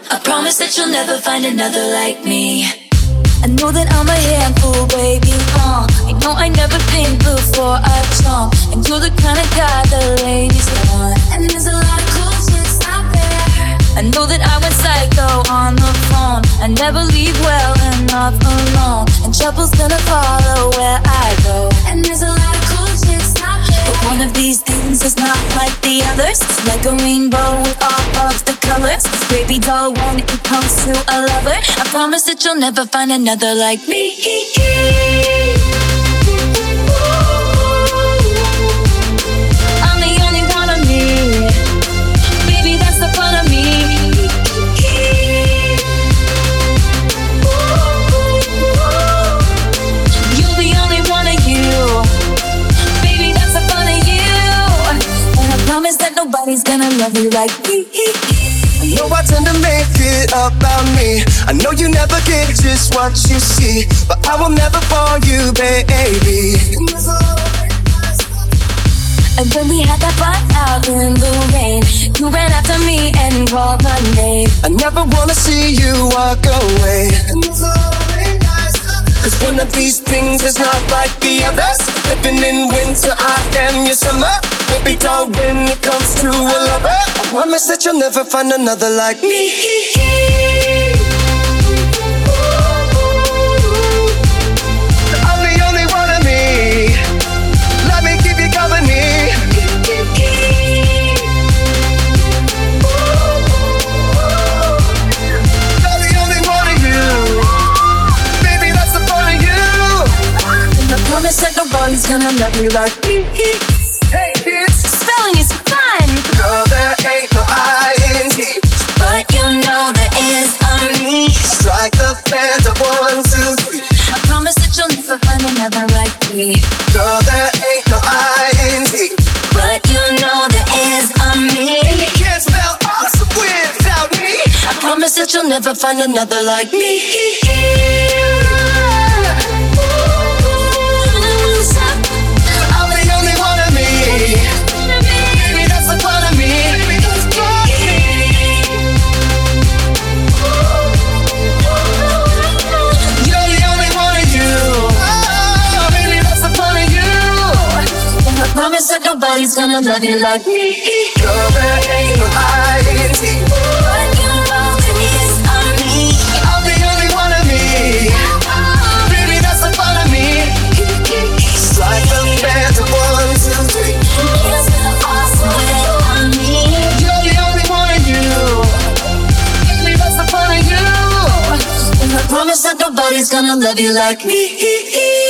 I promise that you'll never find another like me. I know that I'm a handful, baby, I know I never been before I jump, and you're the kind of guy the ladies want. And there's a lot of cool chicks out there. I know that I went psycho on the phone. I never leave well enough alone, and trouble's gonna follow where I go. And there's a lot of cool chicks out there, but one of these things is not like the others. It's like a rainbow with all of the colors. Baby doll, when it comes to a lover, I promise that you'll never find another like me. I'm the only one of me. Baby, that's the fun of me. You're the only one of you. Baby, that's the fun of you. And I promise that nobody's gonna love you like me. I know I tend to make it about me. I know you never get just what you see, but I will never fall you, baby. And when we had that fight out in the rain, you ran after me and called my name. I never wanna see you walk away, 'cause one of these things is not like the others. Living in winter, I am your summer. Baby doll, when it comes to a lover, I promise that you'll never find another like me. I'm the only one of me. Let me keep you company. You're the only one of you. Baby, that's the fun of you. And I promise that nobody's gonna love you like me. Hey kids, Spelling is fun, girl, there ain't no I-N-G, but you know there is on me. strike the band of 1, 2, 3. I promise that you'll never find another like me. Girl, there ain't no I-N-G, But you know there is on me. and you can't spell awesome without me. I promise that you'll never find another like me. I'm the only one of me. Baby, that's the fun of me. Baby, that's the fun of me. You're the only one of you. Oh, baby, that's the fun of you. And I promise that nobody's gonna love you like me. Girl, there ain't no I-N-G, But you know there is on me. I'm the only one of me. Baby, that's the fun of me. Strike the band of 1, 2, 3. It's the awesome way on me. You're the only one of you. Baby, that's the fun of you. And I promise that nobody's gonna love you like me.